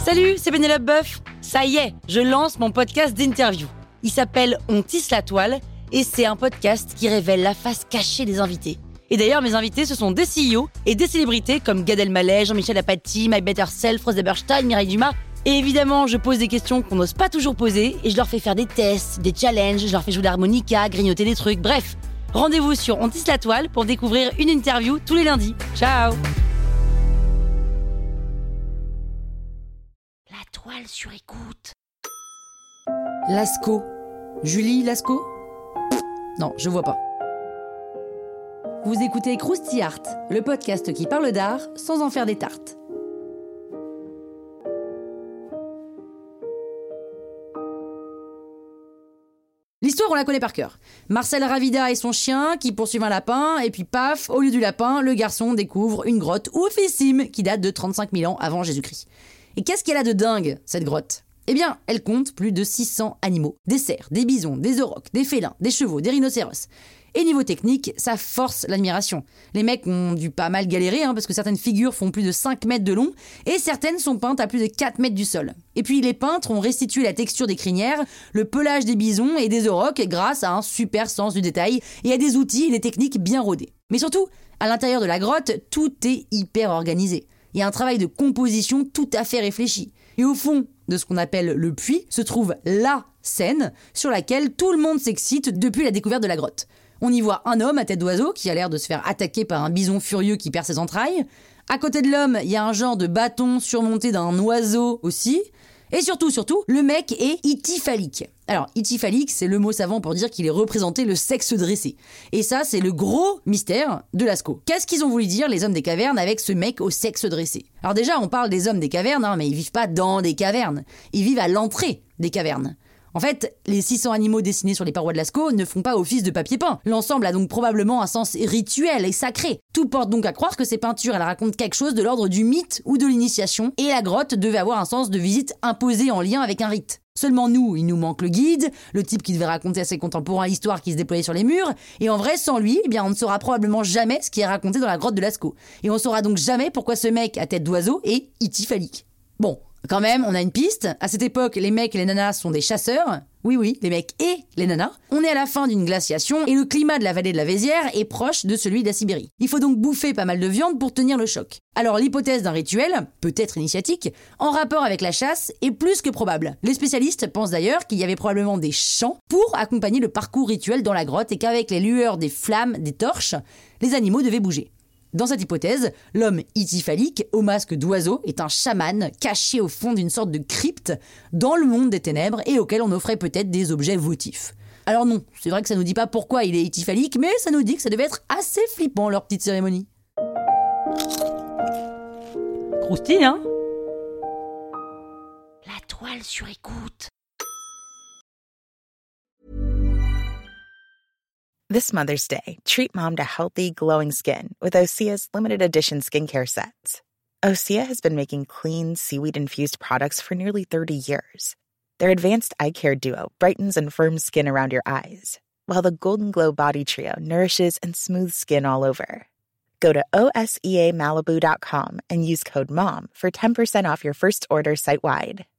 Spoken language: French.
Salut, c'est Pénélope Boeuf. Ça y est, je lance mon podcast d'interview. Il s'appelle On tisse la toile et c'est un podcast qui révèle la face cachée des invités. Et d'ailleurs, mes invités, ce sont des CEO et des célébrités comme Gad Elmaleh, Jean-Michel Apathy, My Better Self, Rose Eberstein, Mireille Dumas. Et évidemment, je pose des questions qu'on n'ose pas toujours poser et je leur fais faire des tests, des challenges, je leur fais jouer de l'harmonica, grignoter des trucs, bref. Rendez-vous sur On tisse la toile pour découvrir une interview tous les lundis. Ciao! La toile sur écoute. Lascaux. Julie Lascaux ? Non, je vois pas. Vous écoutez Krusty Art, le podcast qui parle d'art sans en faire des tartes. L'histoire, on la connaît par cœur. Marcel Ravida et son chien qui poursuivent un lapin, et puis paf, au lieu du lapin, le garçon découvre une grotte oufissime qui date de 35 000 ans avant Jésus-Christ. Et qu'est-ce qu'elle a de dingue, cette grotte ? Eh bien, elle compte plus de 600 animaux. Des cerfs, des bisons, des aurochs, des félins, des chevaux, des rhinocéros. Et niveau technique, ça force l'admiration. Les mecs ont dû pas mal galérer, parce que certaines figures font plus de 5 mètres de long, et certaines sont peintes à plus de 4 mètres du sol. Et puis les peintres ont restitué la texture des crinières, le pelage des bisons et des aurochs grâce à un super sens du détail et à des outils et des techniques bien rodés. Mais surtout, à l'intérieur de la grotte, tout est hyper organisé. Il y a un travail de composition tout à fait réfléchi. Et au fond de ce qu'on appelle le puits se trouve la scène sur laquelle tout le monde s'excite depuis la découverte de la grotte. On y voit un homme à tête d'oiseau qui a l'air de se faire attaquer par un bison furieux qui perd ses entrailles. À côté de l'homme, il y a un genre de bâton surmonté d'un oiseau aussi. Et surtout, le mec est ityphallique. Alors, ityphallique, c'est le mot savant pour dire qu'il est représenté le sexe dressé. Et ça, c'est le gros mystère de Lascaux. Qu'est-ce qu'ils ont voulu dire, les hommes des cavernes, avec ce mec au sexe dressé ? Alors déjà, on parle des hommes des cavernes, mais ils vivent pas dans des cavernes. Ils vivent à l'entrée des cavernes. En fait, les 600 animaux dessinés sur les parois de Lascaux ne font pas office de papier peint. L'ensemble a donc probablement un sens rituel et sacré. Tout porte donc à croire que ces peintures, elles racontent quelque chose de l'ordre du mythe ou de l'initiation, et la grotte devait avoir un sens de visite imposé en lien avec un rite. Seulement nous, il nous manque le guide, le type qui devait raconter à ses contemporains l'histoire qui se déployait sur les murs, et en vrai, sans lui, on ne saura probablement jamais ce qui est raconté dans la grotte de Lascaux. Et on saura donc jamais pourquoi ce mec à tête d'oiseau est ityphallique. Bon, quand même, on a une piste. À cette époque, les mecs et les nanas sont des chasseurs. Oui, les mecs et les nanas. On est à la fin d'une glaciation et le climat de la vallée de la Vésière est proche de celui de la Sibérie. Il faut donc bouffer pas mal de viande pour tenir le choc. Alors l'hypothèse d'un rituel, peut-être initiatique, en rapport avec la chasse est plus que probable. Les spécialistes pensent d'ailleurs qu'il y avait probablement des chants pour accompagner le parcours rituel dans la grotte et qu'avec les lueurs des flammes, des torches, les animaux devaient bouger. Dans cette hypothèse, l'homme ityphallique, au masque d'oiseau, est un chaman caché au fond d'une sorte de crypte dans le monde des ténèbres et auquel on offrait peut-être des objets votifs. Alors non, c'est vrai que ça nous dit pas pourquoi il est ityphallique, mais ça nous dit que ça devait être assez flippant leur petite cérémonie. Croustille, hein ? La toile sur écoute. This Mother's Day, treat mom to healthy, glowing skin with Osea's limited edition skincare sets. Osea has been making clean, seaweed-infused products for nearly 30 years. Their advanced eye care duo brightens and firms skin around your eyes, while the Golden Glow Body Trio nourishes and smooths skin all over. Go to OSEAMalibu.com and use code MOM for 10% off your first order site-wide.